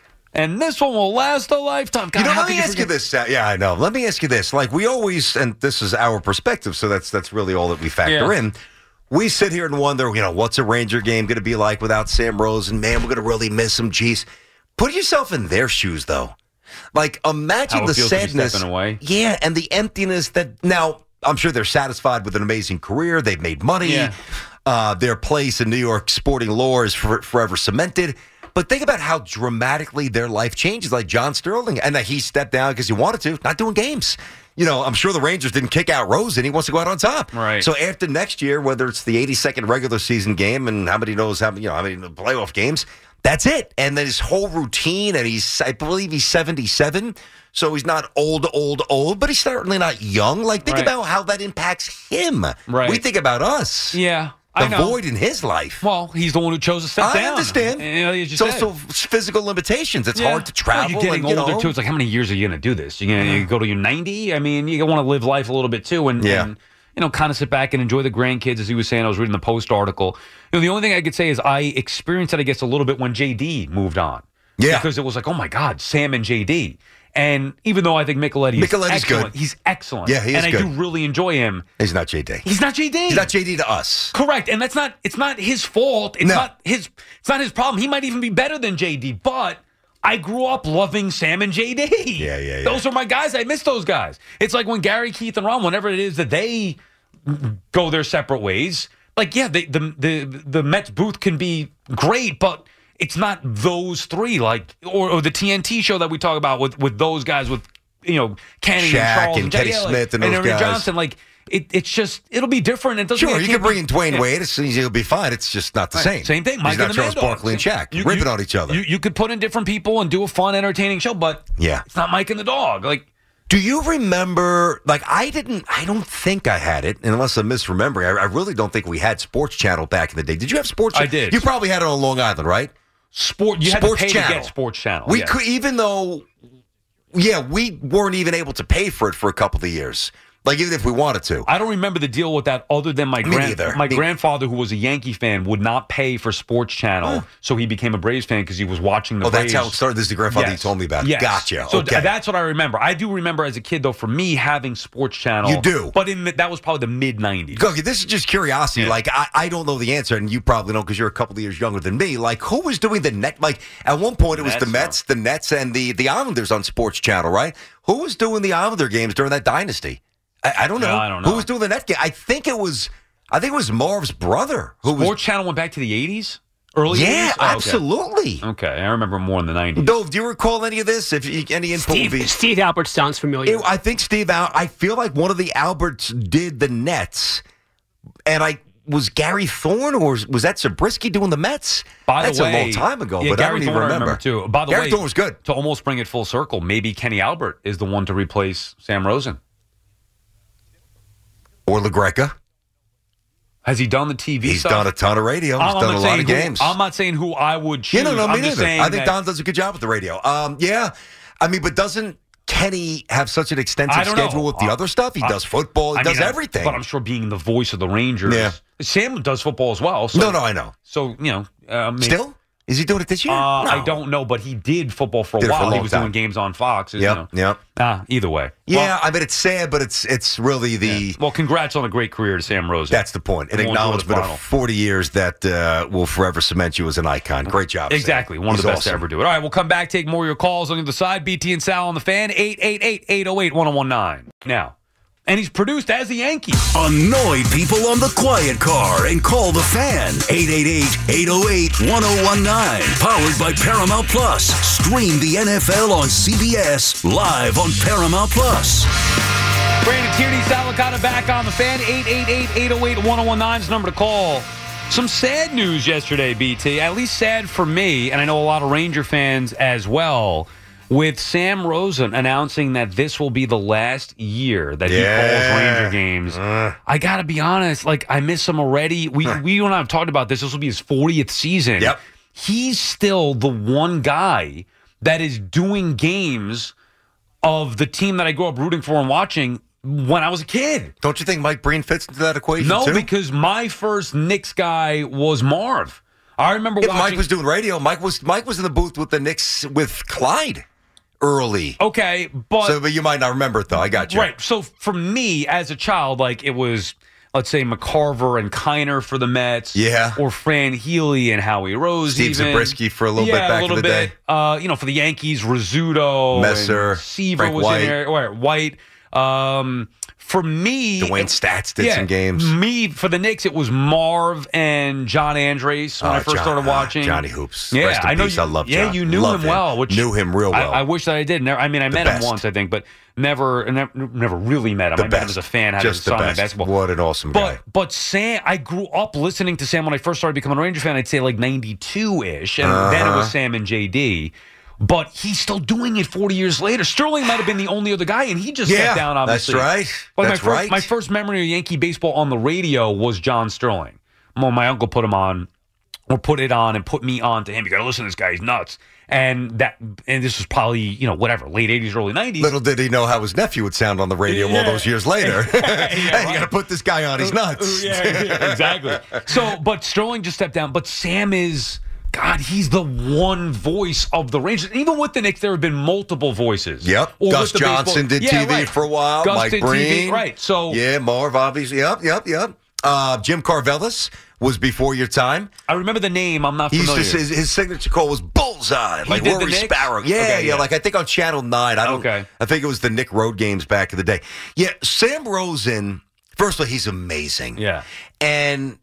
And this one will last a lifetime. God, let me ask you this. Yeah, I know. Let me ask you this. Like, we always, and this is our perspective, so that's really all that we factor in. We sit here and wonder, what's a Ranger game going to be like without Sam Rosen? Man, we're going to really miss him. Jeez. Put yourself in their shoes, though. Like, imagine the sadness. Away. Yeah, and the emptiness that now, I'm sure they're satisfied with an amazing career. They've made money. Yeah. Their place in New York sporting lore is forever cemented. But think about how dramatically their life changes, like John Sterling. And that he stepped down because he wanted to, not doing games. I'm sure the Rangers didn't kick out Rosen. He wants to go out on top. Right. So after next year, whether it's the 82nd regular season game and how many playoff games, that's it. And then his whole routine, and I believe he's 77, so he's not old, but he's certainly not young. Like, think about how that impacts him. Right. We think about us. Yeah. The void in his life. Well, he's the one who chose to step down. I understand. It's also physical limitations. It's hard to travel. Well, you're getting older, too. It's like, how many years are you going to do this? You're going to go to your 90? I mean, you want to live life a little bit, too. And kind of sit back and enjoy the grandkids, as he was saying. I was reading the Post article. The only thing I could say is I experienced it, I guess, a little bit when JD moved on. Yeah. Because it was like, oh, my God, Sam and JD. And even though I think Micheletti is excellent, he's excellent. Yeah, he is good. And I do really enjoy him. He's not JD. He's not JD. He's not JD to us. Correct. And it's not his fault. It's not his problem. He might even be better than JD, but I grew up loving Sam and JD. Yeah. Those are my guys. I miss those guys. It's like when Gary, Keith, and Ron, whenever it is that they go their separate ways, like, the Mets booth can be great, but it's not those three, like, or the TNT show that we talk about with those guys, with Kenny Shaq and Charles and Kenny Smith and those Ernie guys. Johnson. Like, it's just, it'll be different. It doesn't. Sure, you can bring in Dwayne Wade. He'll be fine. It's just not the same. Same thing. Mike He's not and the Charles Mad Dog. Barkley and Shaq ripping on each other. You could put in different people and do a fun, entertaining show, but it's not Mike and the Dog. Like, do you remember? Like, I don't think I had it, unless I'm misremembering. I really don't think we had Sports Channel back in the day. Did you have Sports Channel? I did. You probably had it on Long Island, right? You had to pay to get Sports Channel. We could, even though, we weren't even able to pay for it for a couple of years. Like, even if we wanted to. I don't remember the deal with that other than my grandfather, who was a Yankee fan, would not pay for Sports Channel, so he became a Braves fan because he was watching the Braves. That's how it started. This is the grandfather you told me about. Yes. Gotcha. So okay. that's what I remember. I do remember as a kid, though, for me having Sports Channel. You do. But that was probably the mid-'90s. Okay, this is just curiosity. Yeah. Like, I don't know the answer, and you probably don't because you're a couple of years younger than me. Like, who was doing the net? Like, at one point, it was the Mets, the Nets, and the Islanders on Sports Channel, right? Who was doing the Islander games during that dynasty? I don't know. I don't know. Who was doing the net game? I think it was Marv's brother. Sports Channel went back to the 80s? Early 80s? Yeah, Oh, okay. absolutely. Okay, I remember more in the 90s. Dove, do you recall any of this? Any info? Steve Albert sounds familiar. I think I feel like one of the Alberts did the Nets, and was Gary Thorne or was that Zabriskie doing the Mets? That's a long time ago, but Gary I don't even Thorne remember. Too. By the Gary way, Thorne was good. To almost bring it full circle, maybe Kenny Albert is the one to replace Sam Rosen. Or LaGreca. Has he done the TV He's stuff? done a ton of radio. He's done a lot of games. I'm not saying who I would choose. Me I'm neither. saying I think Don does a good job with the radio. Yeah. I mean, but doesn't Kenny have such an extensive schedule with the other stuff? He does football. He does everything. But I'm sure being the voice of the Rangers. Yeah. Sam does football as well. So, No, I know. So, maybe, Still? Is he doing it this year? No. I don't know, but he did football for a while. He was doing games on Fox. Yep. Either way. Yeah, I mean, it's sad, but it's really the... Yeah. Well, congrats on a great career to Sam Rosen. That's the point. An acknowledgement of 40 years that will forever cement you as an icon. Great job, Exactly. Sam. One of the best awesome. to ever do it. All right, we'll come back, take more of your calls on the other side. BT and Sal on the Fan, 888-808-1019. Now, and he's produced as a Yankee. Annoy people on the quiet car and call the Fan. 888-808-1019. Powered by Paramount Plus. Stream the NFL on CBS live on Paramount Plus. Brandon Tierney, Sal Licata back on the Fan. 888-808-1019 is the number to call. Some sad news yesterday, BT. At least sad for me, and I know a lot of Ranger fans as well, with Sam Rosen announcing that this will be the last year that he calls Ranger games. I got to be honest, I miss him already. We you and I have talked about this. This will be his 40th season. Yep. He's still the one guy that is doing games of the team that I grew up rooting for and watching when I was a kid. Don't you think Mike Breen fits into that equation, No, too? because my first Knicks guy was Marv. I remember watching... Mike was doing radio. Mike was in the booth with the Knicks with Clyde early. Okay, but you might not remember it, though. I got you. Right. So for me, as a child, it was, let's say, McCarver and Kiner for the Mets. Yeah. Or Fran Healy and Howie Rose. Steve Zabriskie for a little bit back in the day. For the Yankees, Rizzuto. Messer. And Seaver Frank was White. in there. White. For me, Dwayne Statz did some games. For the Knicks, it was Marv and John Andres when I first started watching. Johnny Hoops. Yeah, Rest in I know peace. I love John. Yeah, you knew him well. Which knew him real well. I wish that I did. I met best. him once, I think, but never really met him. I met him as a fan. Had Just his son the in best. basketball. What an awesome guy. But Sam, I grew up listening to Sam when I first started becoming a Ranger fan. I'd say 92-ish, and then it was Sam and JD. But he's still doing it 40 years later. Sterling might have been the only other guy, and he just stepped down, obviously. That's right. My first memory of Yankee baseball on the radio was John Sterling. Well, my uncle put it on and put me on to him. You got to listen to this guy. He's nuts. And this was probably, late 80s, early 90s. Little did he know how his nephew would sound on the radio all those years later. Hey, you got to put this guy on. He's nuts. Yeah, exactly. But Sterling just stepped down. But Sam is... God, he's the one voice of the Rangers. Even with the Knicks, there have been multiple voices. Yep. Gus Johnson did TV for a while. Gus Mike did Breen. TV, right. So Marv, obviously. Yep. Jim Carvelis was before your time. I remember the name. I'm not familiar. His signature call was Bullseye. He did Rory the Knicks? Sparrow. Yeah. I think on Channel 9. I think it was the Nick Road games back in the day. Yeah, Sam Rosen, first of all, he's amazing. Yeah. And,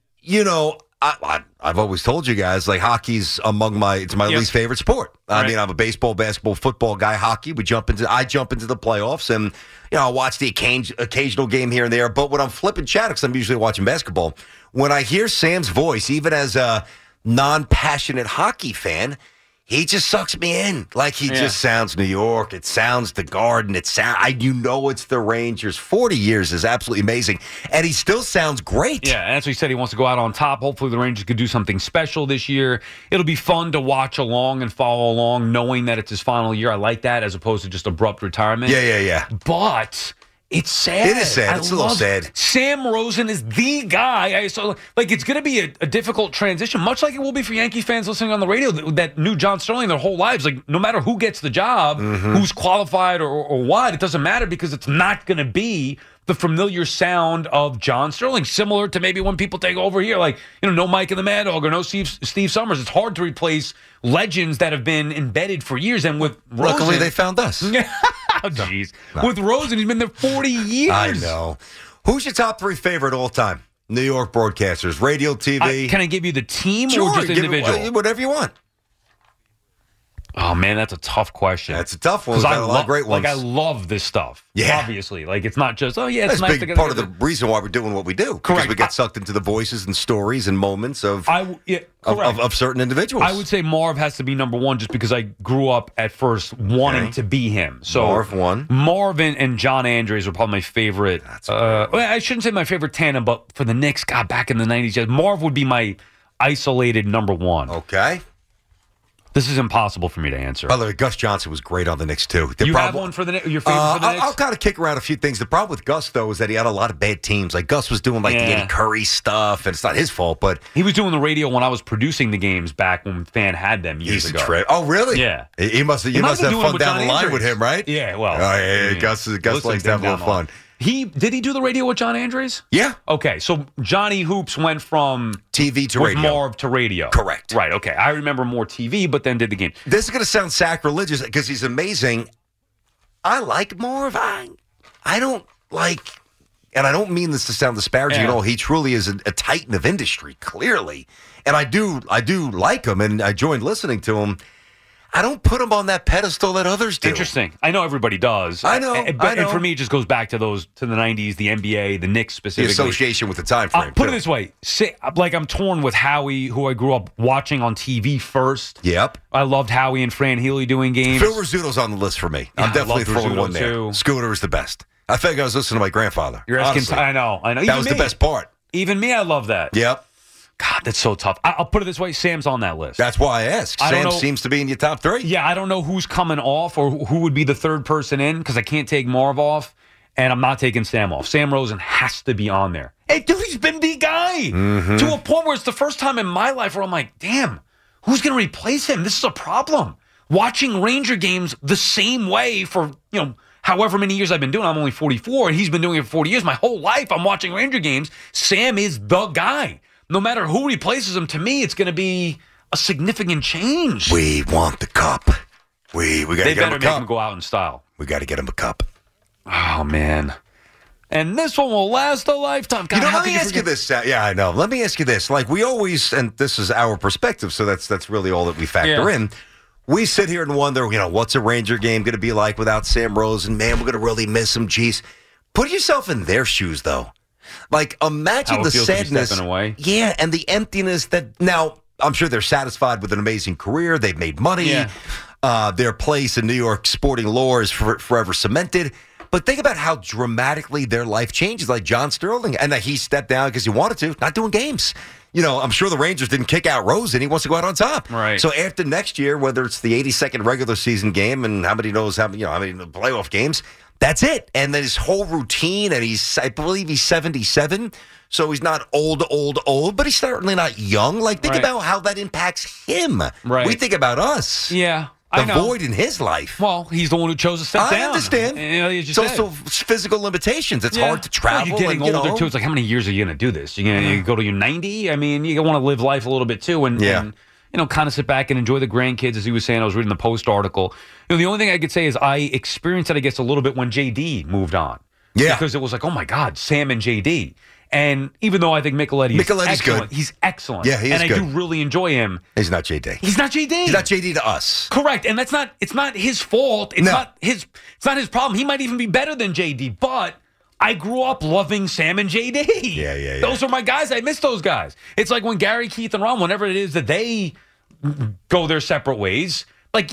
I've always told you guys, hockey's among my least favorite sport. I mean, I'm a baseball, basketball, football guy. Hockey, I jump into the playoffs, and I'll watch the occasional game here and there. But when I'm flipping channels, because I'm usually watching basketball, when I hear Sam's voice, even as a non-passionate hockey fan, he just sucks me in. He just sounds New York. It sounds the Garden. It's the Rangers. 40 years is absolutely amazing. And he still sounds great. Yeah, and that's what he said. He wants to go out on top. Hopefully the Rangers could do something special this year. It'll be fun to watch along and follow along, knowing that it's his final year. I like that as opposed to just abrupt retirement. Yeah. But It's sad. It is sad. It's a little sad. Sam Rosen is the guy. So, it's going to be a difficult transition, much like it will be for Yankee fans listening on the radio that knew John Sterling their whole lives. Like, no matter who gets the job, who's qualified or what, it doesn't matter because it's not going to be the familiar sound of John Sterling, similar to maybe when people take over here, like, no Mike and the Mad Dog or no Steve Summers. It's hard to replace legends that have been embedded for years. And with Rosen, luckily they found us. Oh, jeez. No. With Rosen, he's been there 40 years. I know. Who's your top 3 favorite all time? New York broadcasters, radio, TV. Can I give you the team or just individual? Whatever you want. Oh, man, that's a tough question. That's a tough one. We've got a lot of great ones. I love this stuff. Yeah. Obviously. It's not just, it's that's nice a big part of the reason why we're doing what we do. Correct. Because we get sucked into the voices and stories and moments of certain individuals. I would say Marv has to be number one just because I grew up at first wanting to be him. So Marv one. Marv and John Andres were probably my favorite. I shouldn't say my favorite tandem, but for the Knicks, back in the 90s, Marv would be my isolated number one. Okay. This is impossible for me to answer. By the way, Gus Johnson was great on the Knicks, too. Have one for your favorite for the Knicks? I'll kind of kick around a few things. The problem with Gus, though, is that he had a lot of bad teams. Like, Gus was doing, the Eddie Curry stuff, and it's not his fault, but... He was doing the radio when I was producing the games back when Fan had them years ago. Oh, really? Yeah. You must have fun down the line with him, right? Yeah, well... Oh, yeah. Gus likes to have a little fun. Did he do the radio with John Andres? Yeah. Okay, so Johnny Hoops went from TV to radio. Marv to radio. Correct. Right, okay. I remember more TV, but then did the game. This is going to sound sacrilegious because he's amazing. I like Marv. I don't like, and I don't mean this to sound disparaging at all. He truly is a titan of industry, clearly. And I do like him, and I joined listening to him. I don't put him on that pedestal that others do. Interesting. I know everybody does. I know. And for me, it just goes back to the 90s, the NBA, the Knicks specifically. The association with the time frame. Put it this way. I'm torn with Howie, who I grew up watching on TV first. Yep. I loved Howie and Fran Healy doing games. Phil Rizzuto's on the list for me. I'm definitely throwing one there. Too. Scooter is the best. I think I was listening to my grandfather. You're asking. I know. That was the best part. Even me, I love that. Yep. God, that's so tough. I'll put it this way. Sam's on that list. That's why I asked. Sam seems to be in your top 3. Yeah, I don't know who's coming off or who would be the third person in because I can't take Marv off, and I'm not taking Sam off. Sam Rosen has to be on there. Hey, dude, he's been the guy to a point where it's the first time in my life where I'm like, damn, who's going to replace him? This is a problem. Watching Ranger games the same way for, however many years I've been doing. I'm only 44, and he's been doing it for 40 years. My whole life I'm watching Ranger games. Sam is the guy. No matter who replaces him, to me, it's going to be a significant change. We want the cup. We got to get him a cup. They better make him go out in style. We got to get him a cup. Oh, man. And this one will last a lifetime. God, let me ask you this. Yeah, I know. Let me ask you this. Like, we always, and this is our perspective, so that's really all that we factor in. We sit here and wonder, what's a Ranger game going to be like without Sam Rosen? Man, we're going to really miss him. Jeez. Put yourself in their shoes, though. Like, imagine the sadness. Away. Yeah, and the emptiness that now, I'm sure they're satisfied with an amazing career. They've made money. Yeah. Their place in New York sporting lore is forever cemented. But think about how dramatically their life changes, like John Sterling. And that he stepped down because he wanted to, not doing games. I'm sure the Rangers didn't kick out Rosen. He wants to go out on top. Right. So after next year, whether it's the 82nd regular season game and how many playoff games, that's it. And then his whole routine, and I believe he's 77, so he's not old, but he's certainly not young. Like, think about how that impacts him. Right. We think about us. Yeah. The void in his life. Well, he's the one who chose to step down. I understand. It's also physical limitations. It's hard to travel. Well, you're getting older, too. It's like, how many years are you going to do this? You're going to go to your 90? I mean, you want to live life a little bit, too. And kind of sit back and enjoy the grandkids, as he was saying. I was reading the Post article. The only thing I could say is I experienced it, I guess, a little bit when JD moved on. Yeah. Because it was like, oh, my God, Sam and JD. And even though I think Micheletti's excellent, good. He's excellent. Yeah, he is good. And I do really enjoy him. He's not JD. He's not JD. He's not JD to us. Correct. And it's not his fault. It's not his problem. He might even be better than JD, but I grew up loving Sam and JD. Yeah. Those are my guys. I miss those guys. It's like when Gary, Keith, and Ron, whenever it is that they go their separate ways, like,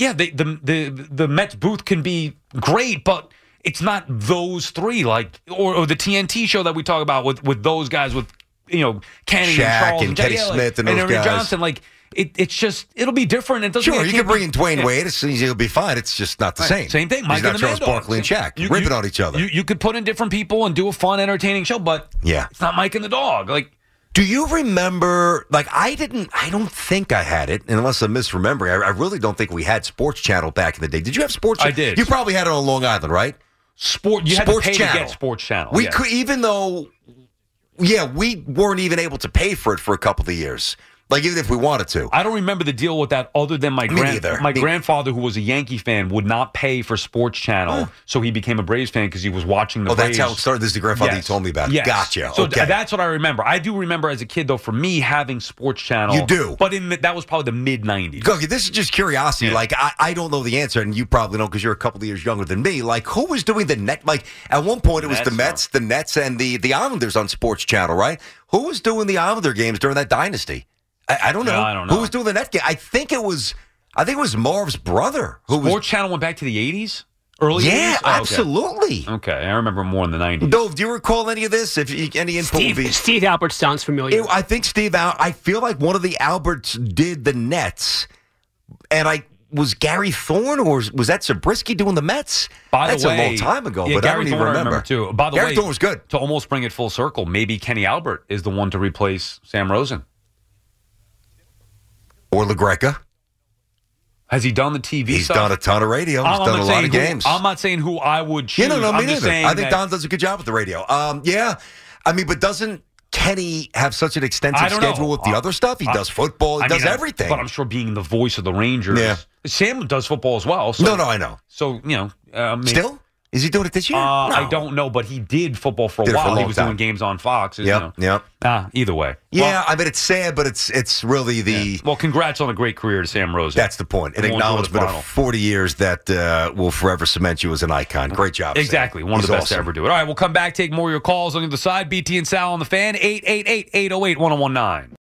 the Mets booth can be great, but it's not those three, like, or the TNT show that we talk about with those guys, with Canning Shaq and Charles and Kenny Smith and those Ernie guys. Johnson. Like, it'll be different. It doesn't Sure, you can bring in Dwayne Wade. It'll be fine. It's just not the same. Same thing. Mike He's not and the Charles Mad Dog. Barkley and Shaq ripping on each other. You could put in different people and do a fun, entertaining show, but it's not Mike and the Dog. Like, do you remember? Like, I don't think I had it, unless I'm misremembering. I really don't think we had Sports Channel back in the day. Did you have Sports Channel? I did. You probably had it on Long Island, right? You had to pay to get Sports Channel. We could, even though, we weren't even able to pay for it for a couple of years. Like, even if we wanted to. I don't remember the deal with that other than my grandfather, who was a Yankee fan, would not pay for Sports Channel, so he became a Braves fan because he was watching the Braves. That's how it started. This is the grandfather you told me about. Yes. Gotcha. So okay. That's what I remember. I do remember as a kid, though, for me having Sports Channel. You do. But that was probably the mid-'90s. Okay, this is just curiosity. Yeah. Like, I don't know the answer, and you probably don't because you're a couple of years younger than me. Like, who was doing the net? Like, at one point, it was the Mets, the Nets, and the Islanders on Sports Channel, right? Who was doing the Islander games during that dynasty? I don't know. I don't know. Who was doing the net game? I think it was Marv's brother. Sports Channel went back to the 80s? Early 80s? Yeah, absolutely. Okay, I remember more in the 90s. Dove, do you recall any of this? Any input would be... Steve Albert sounds familiar. I think I feel like one of the Alberts did the Nets, and was Gary Thorne, or was that Zabriskie doing the Mets? That's a long time ago, but Gary I don't even Thorne remember. Too. By the Gary way, Thorne was good. To almost bring it full circle, maybe Kenny Albert is the one to replace Sam Rosen. Or LaGreca. Has he done the TV He's stuff? done a ton of radio. He's done a lot of games. I'm not saying who I would choose. Me I'm neither. just saying I think Don does a good job with the radio. But doesn't Kenny have such an extensive schedule with the other stuff? He does football. He does everything. But I'm sure being the voice of the Rangers. Yeah. Sam does football as well. So, No, I know. So, Still? Is he doing it this year? No. I don't know, but he did football for a while. He was doing games on Fox. Yep. Either way. Yeah, it's sad, but it's really the... Yeah. Well, congrats on a great career to Sam Rosen. That's the point. An acknowledgement of 40 years that will forever cement you as an icon. Great job, exactly. Sam. One of the best awesome. to ever do it. All right, we'll come back, take more of your calls on the other side. BT and Sal on the Fan, 888-808-1019.